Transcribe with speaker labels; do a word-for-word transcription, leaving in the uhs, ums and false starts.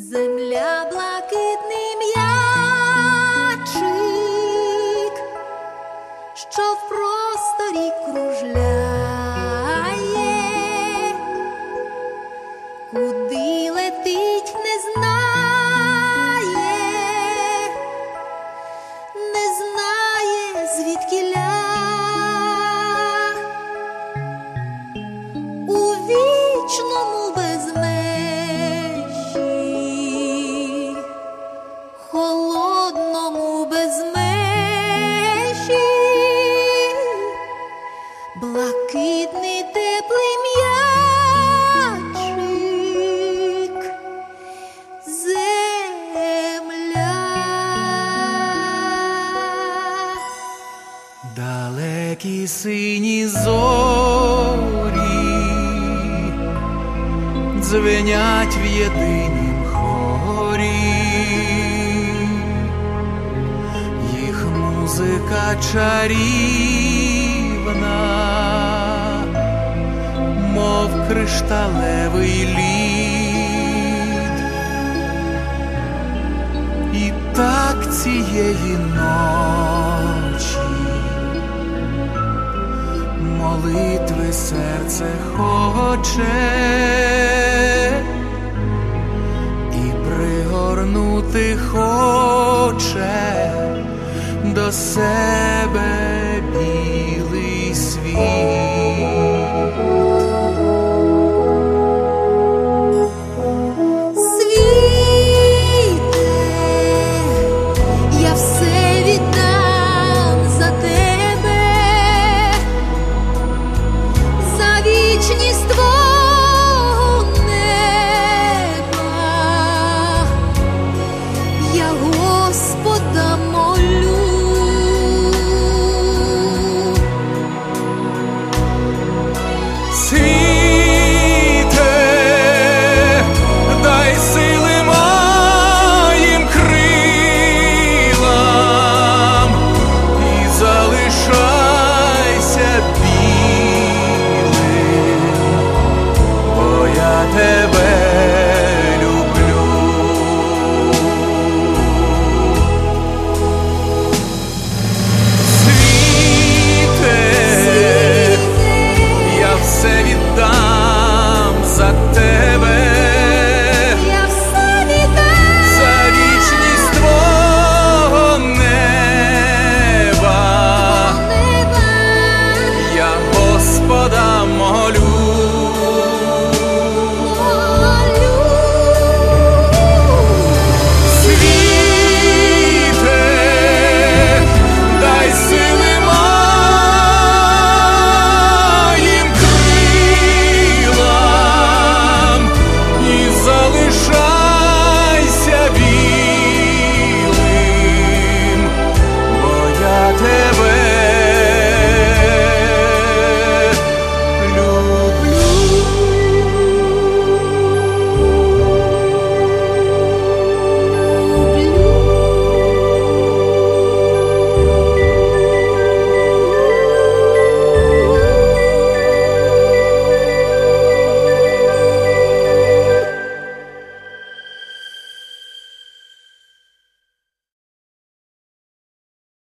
Speaker 1: Земля блакитний м'ячик, що в просторі кружляє, куди летить не знає, не знає звідкіля. У вічному безмежі, холодному безмежі, блакитний теплий м'ячик, земля.
Speaker 2: Далекі сині зорі дзвенять в єдинім хорі, їх музика чарівна, мов кришталевий лід. І так цієї ночі молитви серце хоче і пригорнути хоче до себе.